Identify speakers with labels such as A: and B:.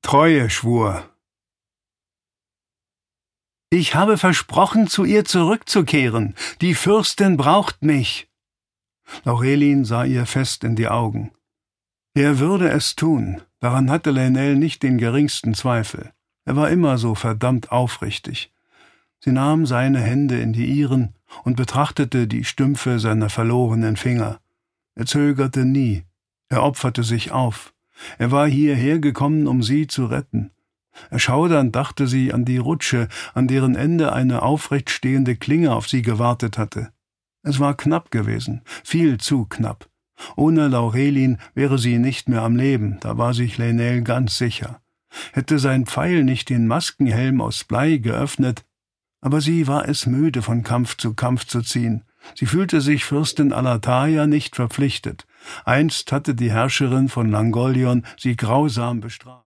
A: Treueschwur. Ich habe versprochen, zu ihr zurückzukehren. Die Fürstin braucht mich. Laurelin sah ihr fest in die Augen. Er würde es tun, daran hatte Länel nicht den geringsten Zweifel. Er war immer so verdammt aufrichtig. Sie nahm seine Hände in die ihren und betrachtete die Stümpfe seiner verlorenen Finger. Er zögerte nie. Er opferte sich auf. Er war hierher gekommen, um sie zu retten. Erschaudernd dachte sie an die Rutsche, an deren Ende eine aufrecht stehende Klinge auf sie gewartet hatte. Es war knapp gewesen, viel zu knapp. Ohne Laurelin wäre sie nicht mehr am Leben, da war sich Länel ganz sicher. Hätte sein Pfeil nicht den Maskenhelm aus Blei geöffnet, aber sie war es müde, von Kampf zu ziehen. Sie fühlte sich Fürstin Alataia nicht verpflichtet. Einst hatte die Herrscherin von Langolion sie grausam bestraft.